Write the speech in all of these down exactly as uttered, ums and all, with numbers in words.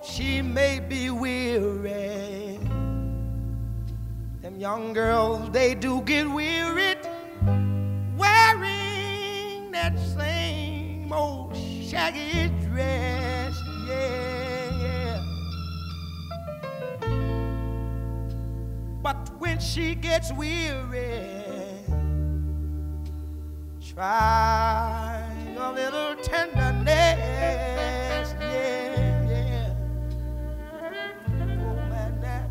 she may be weary. Them young girls, they do get wearied wearing that same old shaggy dress, yeah, yeah. But when she gets weary, try a little tenderness, yeah, yeah. Oh, man, that.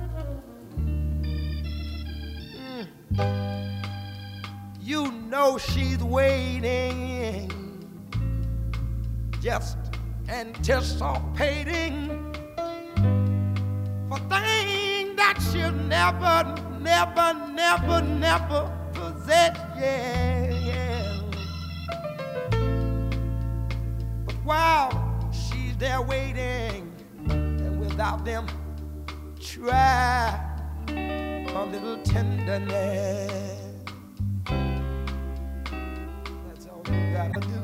Mm. You know she's waiting, just anticipating for things that she'll never, never, never, never possess, yeah, yeah. But while she's there waiting, and without them, try a little tenderness. That's all you gotta do.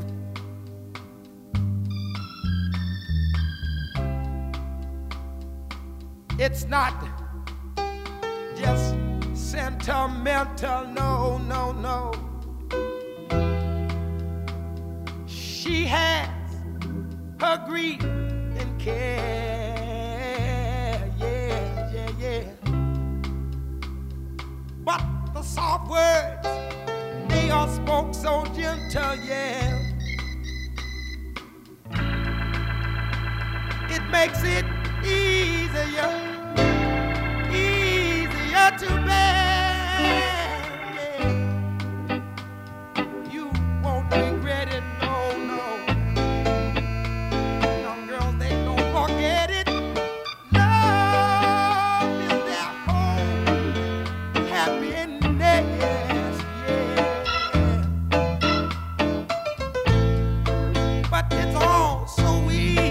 It's not just sentimental, no, no, no. She has her grief and care, yeah, yeah, yeah. But the soft words, they are spoke so gentle, yeah. It makes it easier, easier to bear, yeah. You won't regret it, no, no. Young girls, they don't forget it. Love is their home, happiness, yeah. But it's all so easy.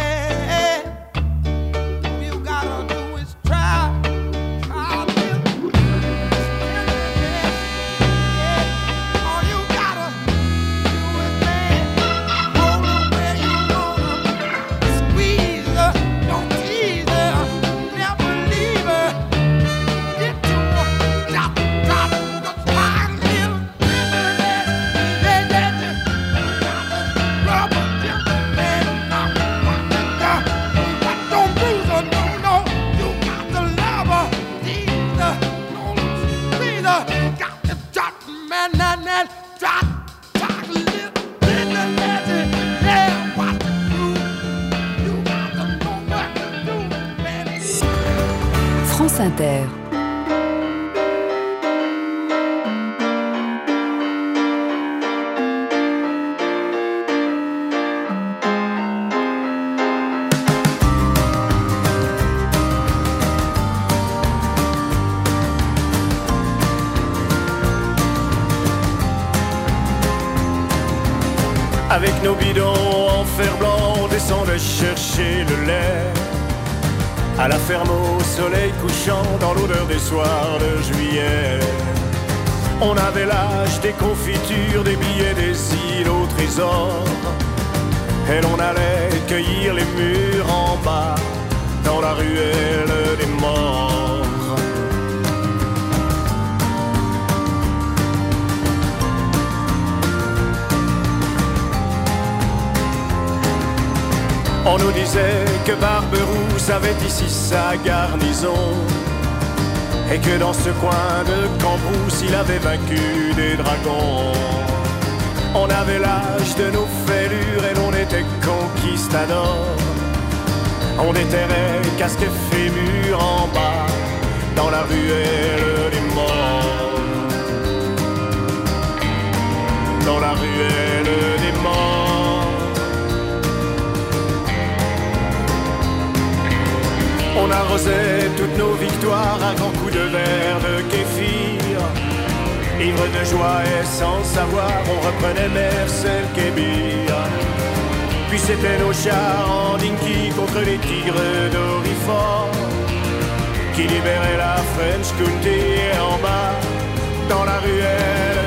France Inter. Avec nos bidons en fer blanc, on descend de chercher le lait à la ferme au soleil couchant, dans l'odeur des soirs de juillet. On avait l'âge des confitures, des billets, des îles au trésor, et l'on allait cueillir les mûres en bas, dans la ruelle des morts. On nous disait que Barberousse avait ici sa garnison, et que dans ce coin de Cambrousse il avait vaincu des dragons. On avait l'âge de nos fêlures et l'on était conquistadors. On déterrait casque et fémur en bas, dans la ruelle des morts. Dans la ruelle des morts. On arrosait toutes nos victoires à grands coups de verre de kéfir. Ivre de joie et sans savoir, on reprenait Mercel Kébir. Puis c'était nos chars en dinky contre les tigres d'Orifort qui libéraient la French County. Et en bas, dans la ruelle